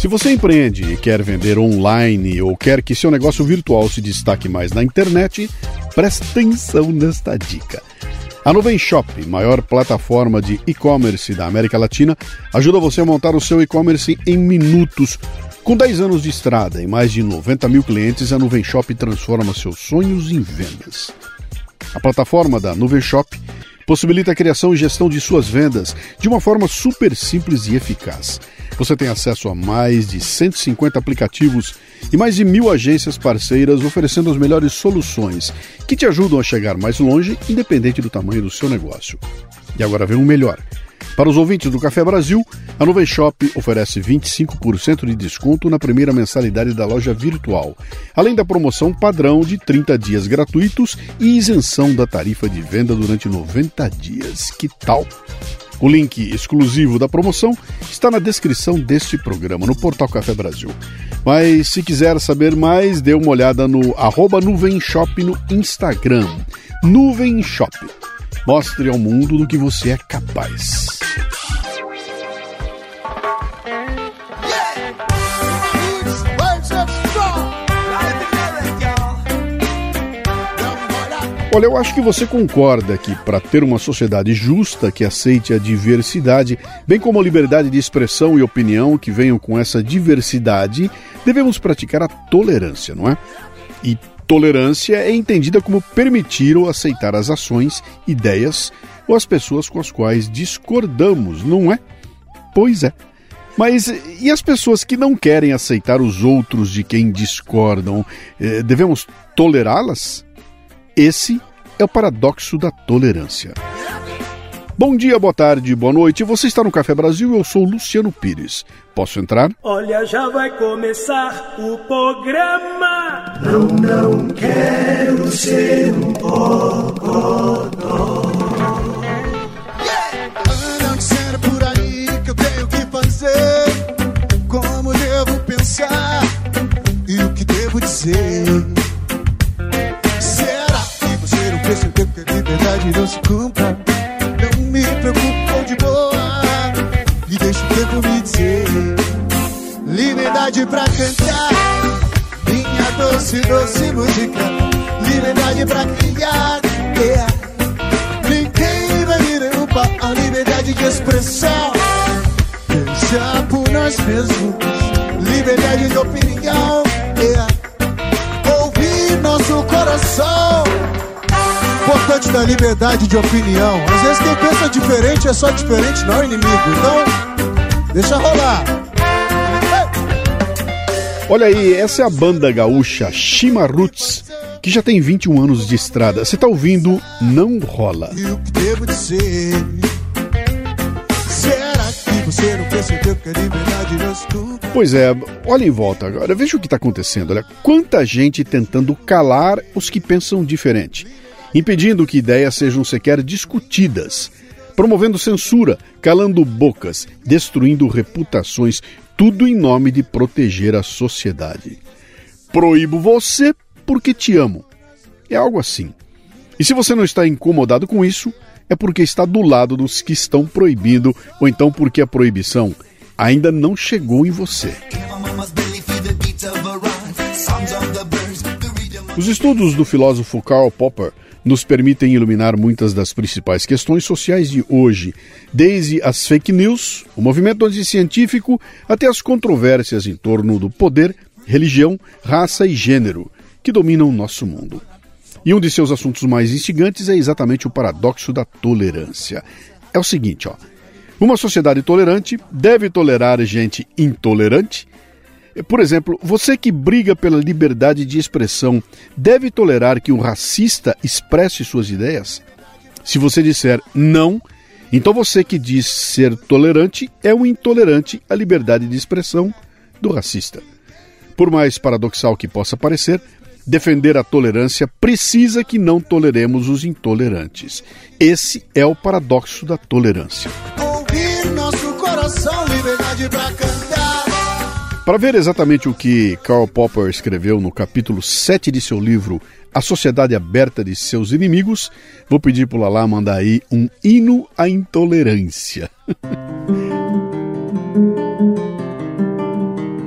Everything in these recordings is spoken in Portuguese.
Se você empreende e quer vender online ou quer que seu negócio virtual se destaque mais na internet, preste atenção nesta dica. A Nuvem Shop, maior plataforma de e-commerce da América Latina, ajuda você a montar o seu e-commerce em minutos. Com 10 anos de estrada e mais de 90 mil clientes, a Nuvem Shop transforma seus sonhos em vendas. A plataforma da Nuvem Shop possibilita a criação e gestão de suas vendas de uma forma super simples e eficaz. Você tem acesso a mais de 150 aplicativos e mais de 1.000 agências parceiras oferecendo as melhores soluções que te ajudam a chegar mais longe, independente do tamanho do seu negócio. E agora vem o melhor. Para os ouvintes do Café Brasil, a Nuvem Shop oferece 25% de desconto na primeira mensalidade da loja virtual, além da promoção padrão de 30 dias gratuitos e isenção da tarifa de venda durante 90 dias. Que tal? O link exclusivo da promoção está na descrição deste programa, no Portal Café Brasil. Mas se quiser saber mais, dê uma olhada no @NuvemShop no Instagram. Nuvem Shop. Mostre ao mundo do que você é capaz. Olha, eu acho que você concorda que para ter uma sociedade justa que aceite a diversidade, bem como a liberdade de expressão e opinião que venham com essa diversidade, devemos praticar a tolerância, não é? E tolerância é entendida como permitir ou aceitar as ações, ideias ou as pessoas com as quais discordamos, não é? Pois é. Mas e as pessoas que não querem aceitar os outros de quem discordam? Devemos tolerá-las? Esse é o paradoxo da tolerância. Bom dia, boa tarde, boa noite. Você está no Café Brasil e eu sou Luciano Pires. Posso entrar? Olha, já vai começar o programa. Não quero ser um bocodó. Andam dizendo por aí que eu tenho que fazer, como devo pensar e o que devo dizer. Percebeu que a liberdade não se compra. Não me preocupo de boa e deixa o tempo me dizer. Liberdade pra cantar minha doce, doce música. Liberdade pra criar, yeah. Ninguém vai me derrubar a liberdade de expressão. Pensar por nós mesmos. Liberdade de opinião, yeah. Ouvir nosso coração. Importante da liberdade de opinião. Às vezes quem pensa diferente é só diferente, não é inimigo. Então, deixa rolar. Olha aí, essa é a banda gaúcha Shima Roots, que já tem 21 anos de estrada. Você tá ouvindo Não Rola. E o que devo dizer? Será que você não percebeu que a liberdade não se cumpre? Pois é, olha em volta agora. Veja o que está acontecendo. Olha, quanta gente tentando calar os que pensam diferente, impedindo que ideias sejam sequer discutidas, promovendo censura, calando bocas, destruindo reputações, tudo em nome de proteger a sociedade. Proíbo você porque te amo. É algo assim. E se você não está incomodado com isso, é porque está do lado dos que estão proibindo, ou então porque a proibição ainda não chegou em você. Os estudos do filósofo Karl Popper nos permitem iluminar muitas das principais questões sociais de hoje, desde as fake news, o movimento anticientífico, até as controvérsias em torno do poder, religião, raça e gênero, que dominam o nosso mundo. E um de seus assuntos mais instigantes é exatamente o paradoxo da tolerância. É o seguinte, uma sociedade tolerante deve tolerar gente intolerante? Por exemplo, você que briga pela liberdade de expressão deve tolerar que um racista expresse suas ideias? Se você disser não, então você que diz ser tolerante é um intolerante à liberdade de expressão do racista. Por mais paradoxal que possa parecer, defender a tolerância precisa que não toleremos os intolerantes. Esse é o paradoxo da tolerância. Ouvir nosso coração, liberdade pra cantar. Para ver exatamente o que Karl Popper escreveu no capítulo 7 de seu livro A Sociedade Aberta de Seus Inimigos, vou pedir para o Lalá mandar aí um hino à intolerância.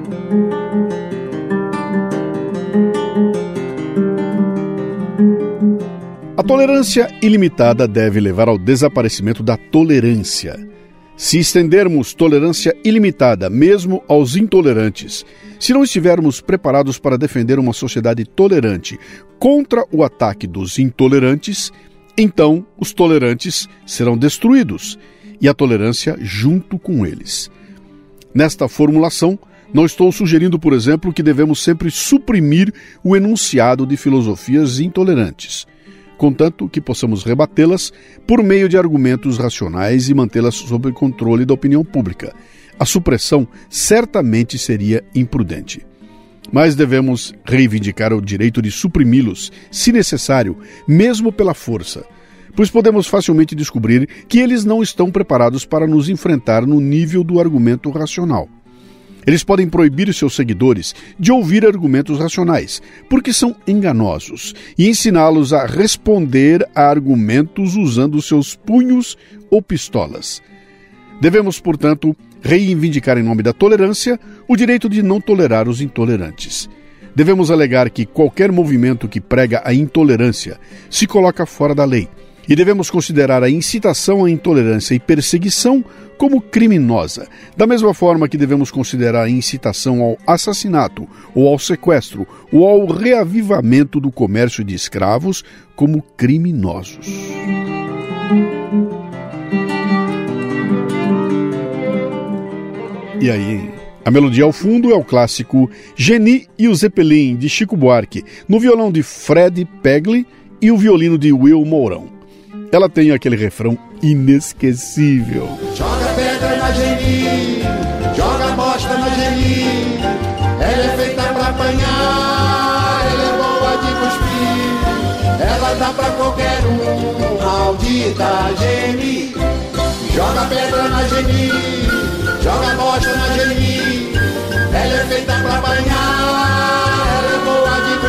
tolerância ilimitada deve levar ao desaparecimento da tolerância. Se estendermos tolerância ilimitada mesmo aos intolerantes, se não estivermos preparados para defender uma sociedade tolerante contra o ataque dos intolerantes, então os tolerantes serão destruídos e a tolerância junto com eles. Nesta formulação, não estou sugerindo, por exemplo, que devemos sempre suprimir o enunciado de filosofias intolerantes, contanto que possamos rebatê-las por meio de argumentos racionais e mantê-las sob controle da opinião pública. A supressão certamente seria imprudente. Mas devemos reivindicar o direito de suprimi-los, se necessário, mesmo pela força, pois podemos facilmente descobrir que eles não estão preparados para nos enfrentar no nível do argumento racional. Eles podem proibir seus seguidores de ouvir argumentos racionais, porque são enganosos, e ensiná-los a responder a argumentos usando seus punhos ou pistolas. Devemos, portanto, reivindicar em nome da tolerância o direito de não tolerar os intolerantes. Devemos alegar que qualquer movimento que prega a intolerância se coloca fora da lei, e devemos considerar a incitação à intolerância e perseguição como criminosa, da mesma forma que devemos considerar a incitação ao assassinato, ou ao sequestro, ou ao reavivamento do comércio de escravos como criminosos. E aí, hein? A melodia ao fundo é o clássico Geni e o Zeppelin, de Chico Buarque, no violão de Fred Pegli e o violino de Will Mourão. Ela tem aquele refrão inesquecível. Joga pedra na Geni, joga bosta na Geni. Ela é feita pra apanhar, ela é boa de cuspir. Ela dá pra qualquer um, maldita Geni. Joga pedra na Geni, joga bosta na Geni. Ela é feita pra apanhar, ela é boa de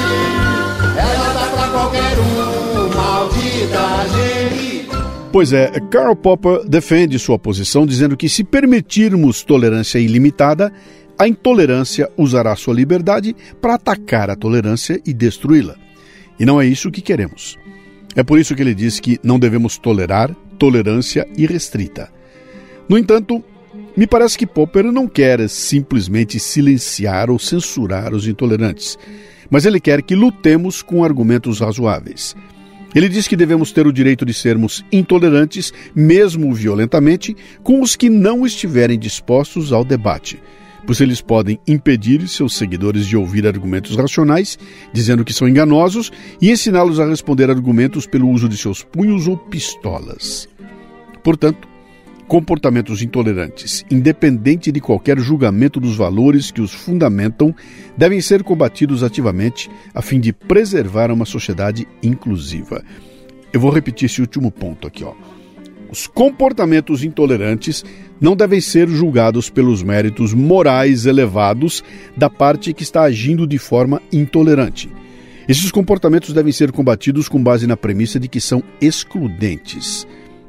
cuspir. Ela dá pra qualquer um, maldita Geni. Pois é, Karl Popper defende sua posição dizendo que se permitirmos tolerância ilimitada, a intolerância usará sua liberdade para atacar a tolerância e destruí-la. E não é isso que queremos. É por isso que ele diz que não devemos tolerar tolerância irrestrita. No entanto, me parece que Popper não quer simplesmente silenciar ou censurar os intolerantes, mas ele quer que lutemos com argumentos razoáveis. Ele diz que devemos ter o direito de sermos intolerantes, mesmo violentamente, com os que não estiverem dispostos ao debate, pois eles podem impedir seus seguidores de ouvir argumentos racionais, dizendo que são enganosos, e ensiná-los a responder argumentos pelo uso de seus punhos ou pistolas. Portanto, comportamentos intolerantes, independente de qualquer julgamento dos valores que os fundamentam, devem ser combatidos ativamente a fim de preservar uma sociedade inclusiva. Eu vou repetir esse último ponto aqui, ó. Os comportamentos intolerantes não devem ser julgados pelos méritos morais elevados da parte que está agindo de forma intolerante. Esses comportamentos devem ser combatidos com base na premissa de que são excludentes.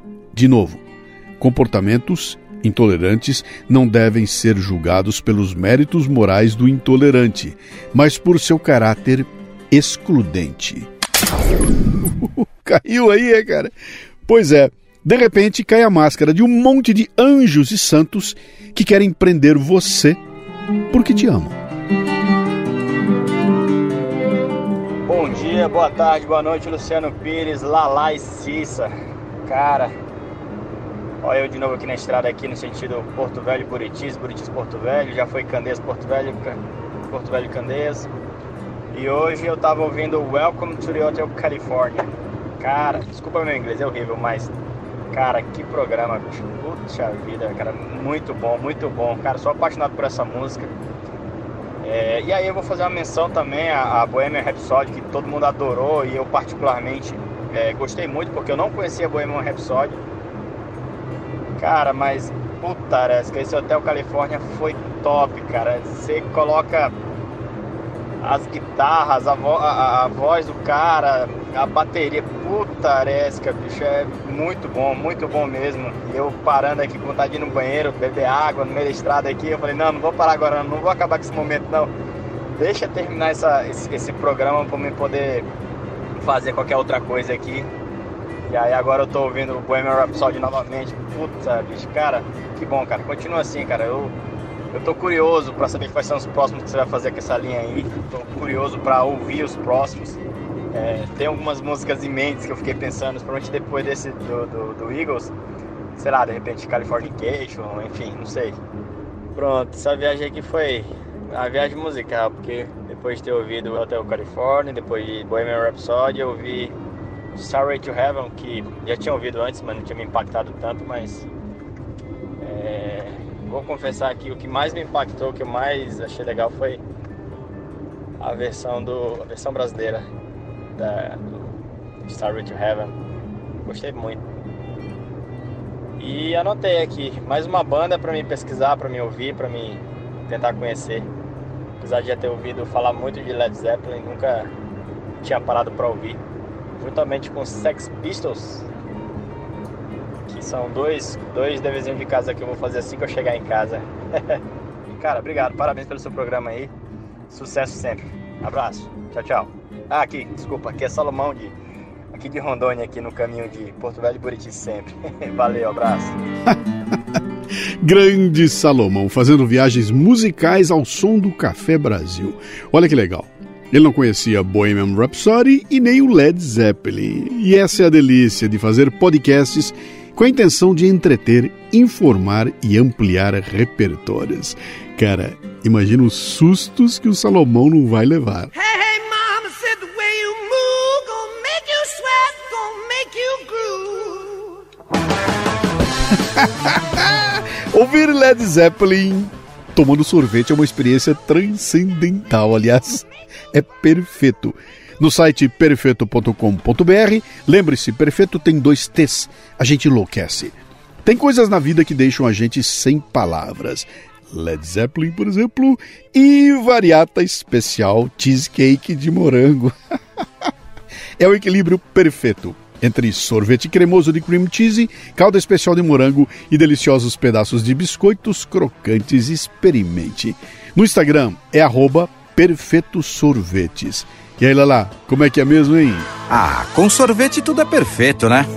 De novo, comportamentos intolerantes não devem ser julgados pelos méritos morais do intolerante, mas por seu caráter excludente. Caiu aí, cara? Pois é, de repente cai a máscara de um monte de anjos e santos que querem prender você porque te amam. Bom dia, boa tarde, boa noite, Luciano Pires, Lala e Cissa. Cara, olha eu de novo aqui na estrada, aqui no sentido Porto Velho, Buritis, Porto Velho. Já foi Candeias, Porto Velho, Candeias. E hoje eu tava ouvindo Welcome to the Hotel California. Cara, desculpa meu inglês, é horrível, mas cara, que programa, bicho. Puxa vida, cara, muito bom. Cara, sou apaixonado por essa música. E aí eu vou fazer uma menção também a Bohemian Rhapsody, que todo mundo adorou e eu particularmente gostei muito, porque eu não conhecia Bohemian Rhapsody. Cara, mas putaresca, esse Hotel Califórnia foi top, cara. Você coloca as guitarras, a voz do cara, a bateria, putaresca, bicho, é muito bom mesmo. Eu parando aqui com vontade de ir no banheiro, beber água no meio da estrada aqui, eu falei, não vou parar agora, não vou acabar com esse momento não. Deixa terminar esse programa para eu poder fazer qualquer outra coisa aqui. E aí agora eu tô ouvindo o Bohemian Rhapsody novamente. Puta, bicho, cara, que bom, cara. Continua assim, cara. Eu tô curioso pra saber quais são os próximos que você vai fazer com essa linha aí. Tô curioso pra ouvir os próximos. Tem algumas músicas em mente que eu fiquei pensando, principalmente depois desse do Eagles. Sei lá, de repente Californication, enfim, não sei. Pronto, essa viagem aqui foi a viagem musical, porque depois de ter ouvido Hotel California, depois de Bohemian Rhapsody, eu ouvi Starway to Heaven, que já tinha ouvido antes, mas não tinha me impactado tanto, mas vou confessar que o que mais me impactou, o que eu mais achei legal foi a versão brasileira do Starway to Heaven. Gostei muito. E anotei aqui mais uma banda para me pesquisar, para me ouvir, para me tentar conhecer. Apesar de já ter ouvido falar muito de Led Zeppelin, nunca tinha parado para ouvir. Juntamente com Sex Pistols, que são dois deverzinhos de casa que eu vou fazer assim que eu chegar em casa. Cara, obrigado, parabéns pelo seu programa aí. Sucesso sempre. Abraço. Tchau, tchau. Aqui é Salomão aqui de Rondônia, aqui no caminho de Porto Velho e Buriti sempre. Valeu, abraço. Grande Salomão, fazendo viagens musicais ao som do Café Brasil. Olha que legal. Ele não conhecia Bohemian Rhapsody e nem o Led Zeppelin. E essa é a delícia de fazer podcasts com a intenção de entreter, informar e ampliar repertórios. Cara, imagina os sustos que o Salomão não vai levar. Hey, mama said the way you move gonna make you sweat, gonna make you groove. Ouvir Led Zeppelin tomando sorvete é uma experiência transcendental, aliás, é perfeito. No site perfeito.com.br, lembre-se, perfeito tem 2 T's, a gente enlouquece. Tem coisas na vida que deixam a gente sem palavras. Led Zeppelin, por exemplo, e variata especial cheesecake de morango. É o equilíbrio perfeito entre sorvete cremoso de cream cheese, calda especial de morango e deliciosos pedaços de biscoitos crocantes. Experimente. No Instagram é @perfeitosorvetes. E aí, Lala, como é que é mesmo, hein? Com sorvete tudo é perfeito, né?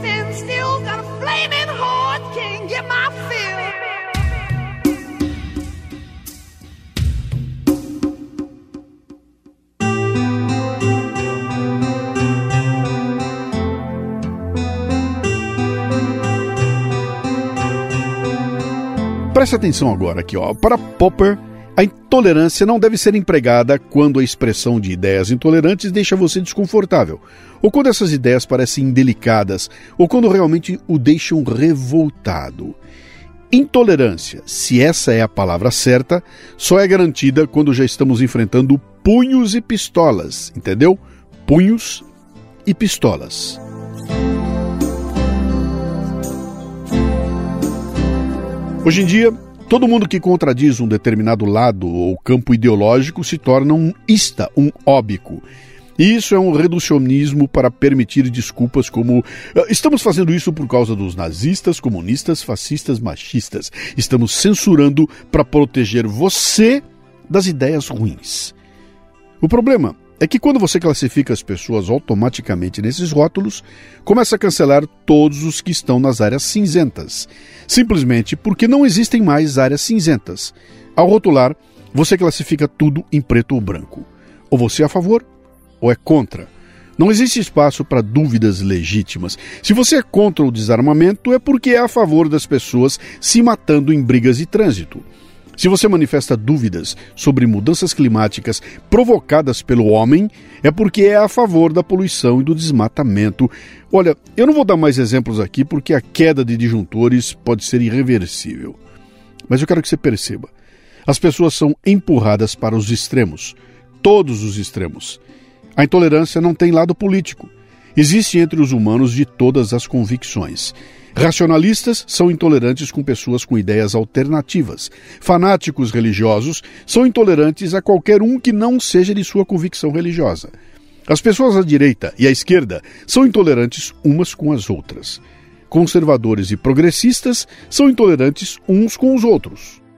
Preste atenção agora aqui, ó. Para Popper, a intolerância não deve ser empregada quando a expressão de ideias intolerantes deixa você desconfortável, ou quando essas ideias parecem indelicadas, ou quando realmente o deixam revoltado. Intolerância, se essa é a palavra certa, só é garantida quando já estamos enfrentando punhos e pistolas, entendeu? Punhos e pistolas. Hoje em dia, todo mundo que contradiz um determinado lado ou campo ideológico se torna um ista, um óbico. E isso é um reducionismo para permitir desculpas como estamos fazendo isso por causa dos nazistas, comunistas, fascistas, machistas. Estamos censurando para proteger você das ideias ruins. O problema é que quando você classifica as pessoas automaticamente nesses rótulos, começa a cancelar todos os que estão nas áreas cinzentas. Simplesmente porque não existem mais áreas cinzentas. Ao rotular, você classifica tudo em preto ou branco. Ou você é a favor, ou é contra. Não existe espaço para dúvidas legítimas. Se você é contra o desarmamento, é porque é a favor das pessoas se matando em brigas de trânsito. Se você manifesta dúvidas sobre mudanças climáticas provocadas pelo homem, é porque é a favor da poluição e do desmatamento. Olha, eu não vou dar mais exemplos aqui porque a queda de disjuntores pode ser irreversível. Mas eu quero que você perceba. As pessoas são empurradas para os extremos. Todos os extremos. A intolerância não tem lado político. Existe entre os humanos de todas as convicções. Racionalistas são intolerantes com pessoas com ideias alternativas. Fanáticos religiosos são intolerantes a qualquer um que não seja de sua convicção religiosa. As pessoas à direita e à esquerda são intolerantes umas com as outras. Conservadores e progressistas são intolerantes uns com os outros.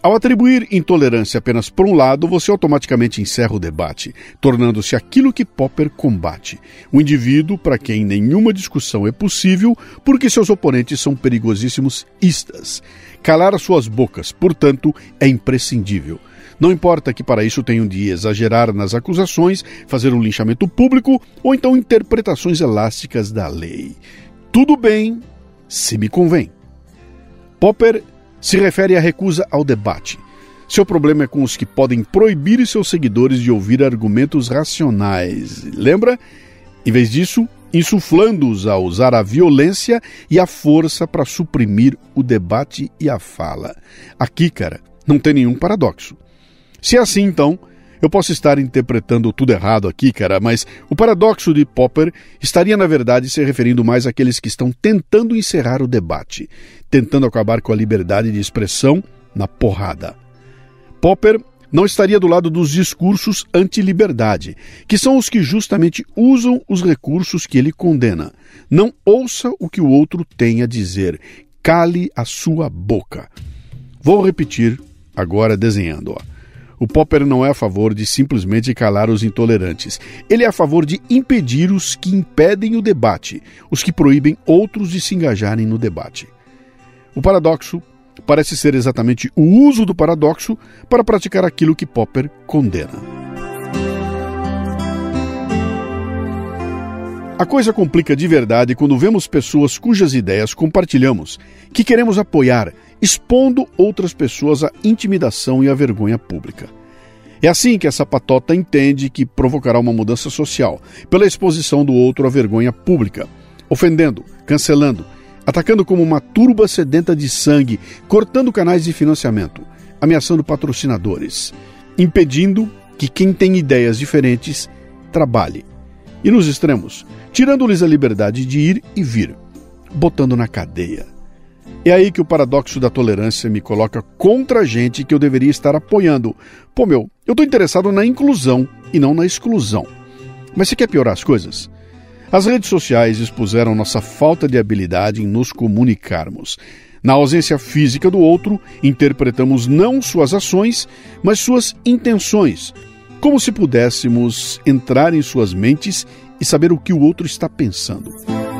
Ao atribuir intolerância apenas por um lado, você automaticamente encerra o debate, tornando-se aquilo que Popper combate. O indivíduo para quem nenhuma discussão é possível porque seus oponentes são perigosíssimos istas. Calar suas bocas, portanto, é imprescindível. Não importa que para isso tenham de exagerar nas acusações, fazer um linchamento público ou então interpretações elásticas da lei. Tudo bem, se me convém. Popper se refere à recusa ao debate. Seu problema é com os que podem proibir seus seguidores de ouvir argumentos racionais. Lembra? Em vez disso, insuflando-os a usar a violência e a força para suprimir o debate e a fala. Aqui, cara, não tem nenhum paradoxo. Se é assim, então, eu posso estar interpretando tudo errado aqui, cara, mas o paradoxo de Popper estaria, na verdade, se referindo mais àqueles que estão tentando encerrar o debate, tentando acabar com a liberdade de expressão na porrada. Popper não estaria do lado dos discursos anti-liberdade, que são os que justamente usam os recursos que ele condena. Não ouça o que o outro tem a dizer. Cale a sua boca. Vou repetir, agora desenhando, O Popper não é a favor de simplesmente calar os intolerantes. Ele é a favor de impedir os que impedem o debate, os que proíbem outros de se engajarem no debate. O paradoxo parece ser exatamente o uso do paradoxo para praticar aquilo que Popper condena. A coisa complica de verdade quando vemos pessoas cujas ideias compartilhamos, que queremos apoiar, expondo outras pessoas à intimidação e à vergonha pública. É assim que essa patota entende que provocará uma mudança social, pela exposição do outro à vergonha pública, ofendendo, cancelando, atacando como uma turba sedenta de sangue, cortando canais de financiamento, ameaçando patrocinadores, impedindo que quem tem ideias diferentes trabalhe. E nos extremos, tirando-lhes a liberdade de ir e vir, botando na cadeia. É aí que o paradoxo da tolerância me coloca contra a gente que eu deveria estar apoiando. Pô, eu estou interessado na inclusão e não na exclusão. Mas você quer piorar as coisas? As redes sociais expuseram nossa falta de habilidade em nos comunicarmos. Na ausência física do outro, interpretamos não suas ações, mas suas intenções, como se pudéssemos entrar em suas mentes e saber o que o outro está pensando.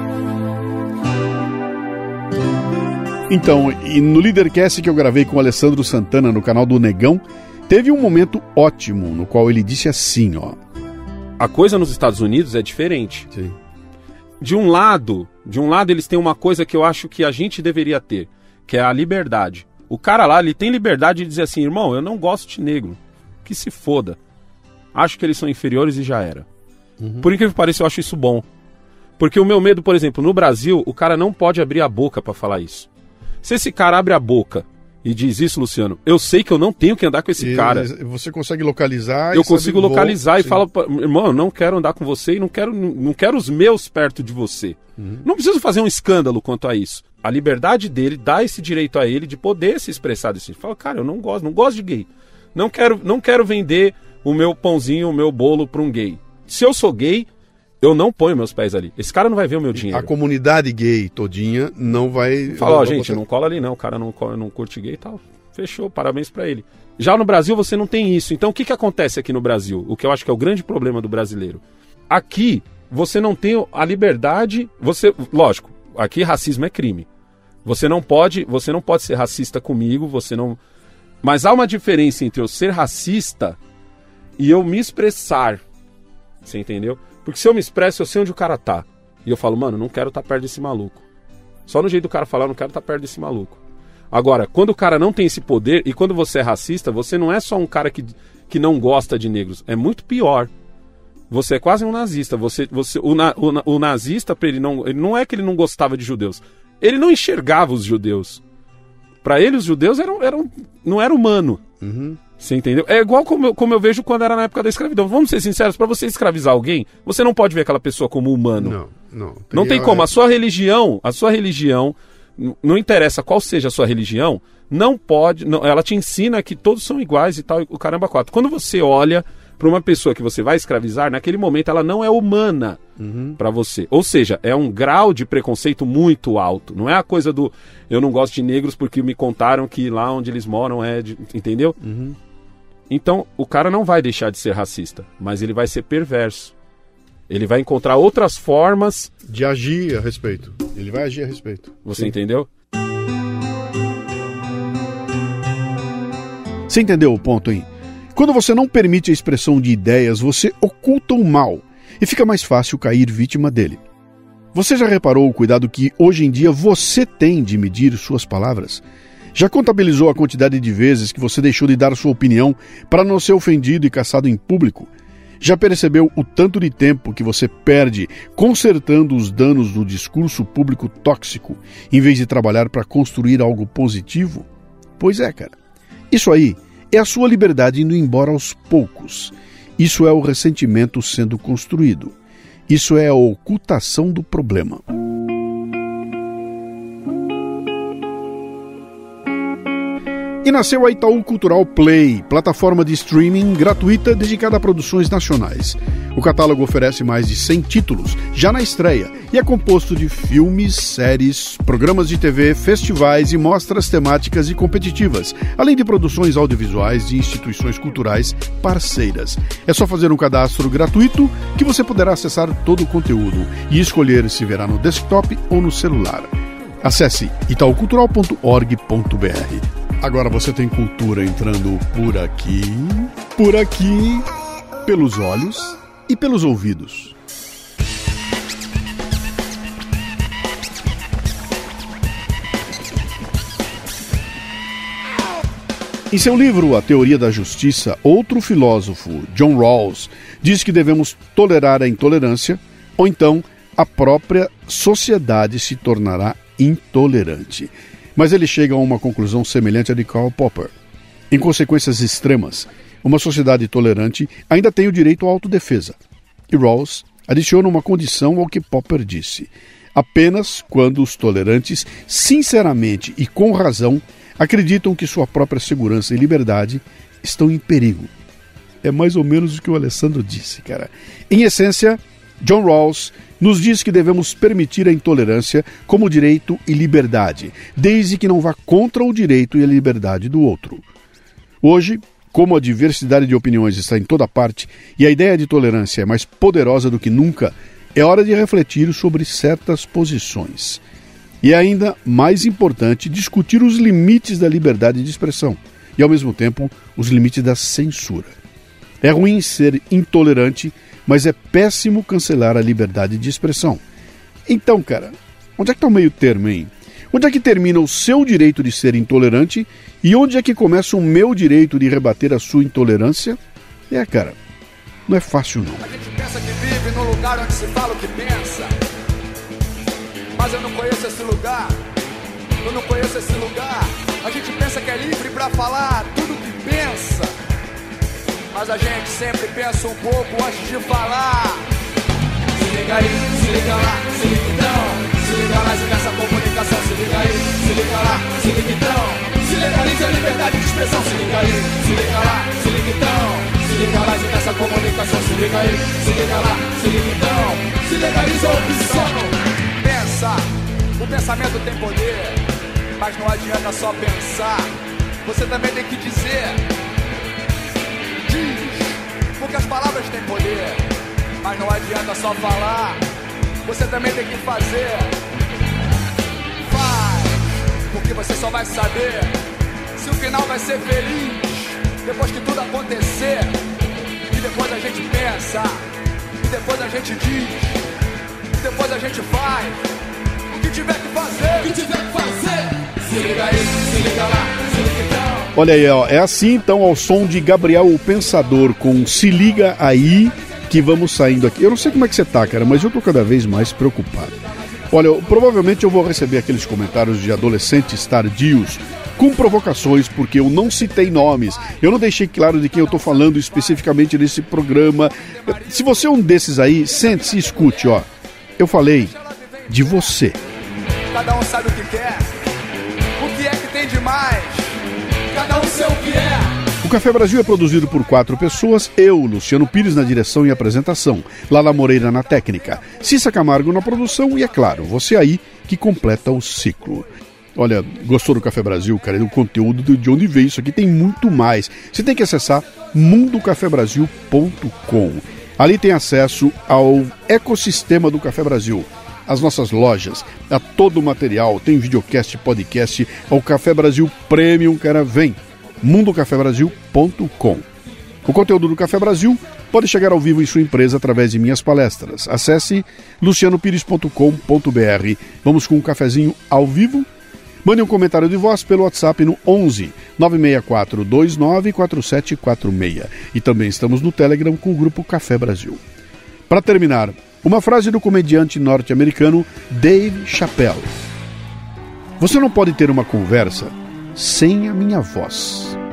Então, e no Leadercast que eu gravei com o Alessandro Santana no canal do Negão, teve um momento ótimo no qual ele disse assim, A coisa nos Estados Unidos é diferente. Sim. De um lado eles têm uma coisa que eu acho que a gente deveria ter, que é a liberdade. O cara lá, ele tem liberdade de dizer assim, irmão, eu não gosto de negro, que se foda. Acho que eles são inferiores e já era. Por incrível que pareça, eu acho isso bom. Porque o meu medo, por exemplo, no Brasil, o cara não pode abrir a boca pra falar isso. Se esse cara abre a boca e diz isso, Luciano, eu sei que eu não tenho que andar com esse cara. Você consegue localizar? Eu consigo localizar e falo, irmão, eu não quero andar com você e não quero os meus perto de você. Não preciso fazer um escândalo quanto a isso. A liberdade dele dá esse direito a ele de poder se expressar desse jeito. Fala, cara, eu não gosto de gay. Não quero vender o meu pãozinho, o meu bolo para um gay. Se eu sou gay, eu não ponho meus pés ali. Esse cara não vai ver o meu dinheiro. A comunidade gay todinha não vai... Fala, gente, não cola ali não. O cara não curte gay e tal. Fechou, parabéns pra ele. Já no Brasil você não tem isso. Então o que acontece aqui no Brasil? O que eu acho que é o grande problema do brasileiro. Aqui você não tem a liberdade... Lógico, aqui racismo é crime. Você não pode ser racista comigo, Mas há uma diferença entre eu ser racista e eu me expressar. Você entendeu? Porque se eu me expresso, eu sei onde o cara tá. E eu falo, mano, não quero estar perto desse maluco. Só no jeito do cara falar, eu não quero estar perto desse maluco. Agora, quando o cara não tem esse poder, e quando você é racista, você não é só um cara que não gosta de negros. É muito pior. Você é quase um nazista. O nazista, ele não é que ele não gostava de judeus. Ele não enxergava os judeus. Para ele, os judeus não era humano. Você entendeu? É igual como eu vejo quando era na época da escravidão. Vamos ser sinceros, para você escravizar alguém, você não pode ver aquela pessoa como humano. Não tem como. A sua religião, não interessa qual seja a sua religião, não pode. Ela te ensina que todos são iguais e tal, o caramba quatro. Quando você olha para uma pessoa que você vai escravizar, naquele momento ela não é humana para você. Ou seja, é um grau de preconceito muito alto. Não é a coisa do eu não gosto de negros porque me contaram que lá onde eles moram entendeu? Então, o cara não vai deixar de ser racista, mas ele vai ser perverso. Ele vai encontrar outras formas de agir a respeito. Ele vai agir a respeito. Você entendeu? Você entendeu o ponto, hein? Quando você não permite a expressão de ideias, você oculta o mal e fica mais fácil cair vítima dele. Você já reparou o cuidado que hoje em dia você tem de medir suas palavras? Já contabilizou a quantidade de vezes que você deixou de dar sua opinião para não ser ofendido e caçado em público? Já percebeu o tanto de tempo que você perde consertando os danos do discurso público tóxico, em vez de trabalhar para construir algo positivo? Pois é, cara. Isso aí é a sua liberdade indo embora aos poucos. Isso é o ressentimento sendo construído. Isso é a ocultação do problema. E nasceu a Itaú Cultural Play, plataforma de streaming gratuita dedicada a produções nacionais. O catálogo oferece mais de 100 títulos, já na estreia, e é composto de filmes, séries, programas de TV, festivais e mostras temáticas e competitivas, além de produções audiovisuais de instituições culturais parceiras. É só fazer um cadastro gratuito que você poderá acessar todo o conteúdo e escolher se verá no desktop ou no celular. Acesse itaucultural.org.br. Agora você tem cultura entrando por aqui, pelos olhos e pelos ouvidos. Em seu livro A Teoria da Justiça, outro filósofo, John Rawls, diz que devemos tolerar a intolerância, ou então a própria sociedade se tornará intolerante. Mas ele chega a uma conclusão semelhante à de Karl Popper. Em consequências extremas, uma sociedade tolerante ainda tem o direito à autodefesa. E Rawls adiciona uma condição ao que Popper disse: apenas quando os tolerantes, sinceramente e com razão, acreditam que sua própria segurança e liberdade estão em perigo. É mais ou menos o que o Alessandro disse, cara. Em essência, John Rawls nos diz que devemos permitir a intolerância como direito e liberdade, desde que não vá contra o direito e a liberdade do outro. Hoje, como a diversidade de opiniões está em toda parte e a ideia de tolerância é mais poderosa do que nunca, é hora de refletir sobre certas posições. E é ainda mais importante discutir os limites da liberdade de expressão e, ao mesmo tempo, os limites da censura. É ruim ser intolerante, mas é péssimo cancelar a liberdade de expressão. Então, cara, onde é que está o meio termo, hein? Onde é que termina o seu direito de ser intolerante e onde é que começa o meu direito de rebater a sua intolerância? Cara, não é fácil não. A gente pensa que vive num lugar onde se fala o que pensa, mas eu não conheço esse lugar. Eu não conheço esse lugar. A gente pensa que é livre pra falar tudo o que pensa, mas a gente sempre pensa um pouco antes de falar. Se liga aí, se liga lá, se liga então. Se liga lá nessa comunicação, se liga aí, se liga lá, se liga então. Se legalize a liberdade de expressão, se liga aí, se liga lá, se liga então. Se liga lá nessa comunicação, se liga aí, se liga lá, se liga então. Se legalize a opção. Pensa, o pensamento tem poder, mas não adianta só pensar. Você também tem que dizer. Porque as palavras têm poder, mas não adianta só falar. Você também tem que fazer. Faz, porque você só vai saber se o final vai ser feliz depois que tudo acontecer. E depois a gente pensa, e depois a gente diz, e depois a gente faz o que tiver que fazer. O que tiver que fazer. Se liga aí, se liga lá, se liga então. Olha aí, ó, é assim então ao som de Gabriel o Pensador com Se Liga Aí que vamos saindo aqui. Eu não sei como é que você tá, cara, mas eu tô cada vez mais preocupado. Olha, provavelmente eu vou receber aqueles comentários de adolescentes tardios com provocações, porque eu não citei nomes, eu não deixei claro de quem eu tô falando especificamente nesse programa. Se você é um desses aí, sente-se e escute, ó. Eu falei de você. Cada um sabe o que quer, o que é que tem demais. Cada um sei o que é. O Café Brasil é produzido por 4 pessoas, eu, Luciano Pires, na direção e apresentação, Lala Moreira na técnica, Cissa Camargo na produção e, é claro, você aí que completa o ciclo. Olha, gostou do Café Brasil, cara? Do conteúdo de onde veio isso aqui, tem muito mais. Você tem que acessar mundocafebrasil.com. Ali tem acesso ao ecossistema do Café Brasil, as nossas lojas, a todo o material, tem videocast, podcast, ao Café Brasil Premium, cara, vem. mundocafebrasil.com. O conteúdo do Café Brasil pode chegar ao vivo em sua empresa através de minhas palestras. Acesse lucianopires.com.br. Vamos com um cafezinho ao vivo? Mande um comentário de voz pelo WhatsApp no 11 964 29 4746. E também estamos no Telegram com o grupo Café Brasil. Para terminar, uma frase do comediante norte-americano Dave Chappelle. Você não pode ter uma conversa sem a minha voz.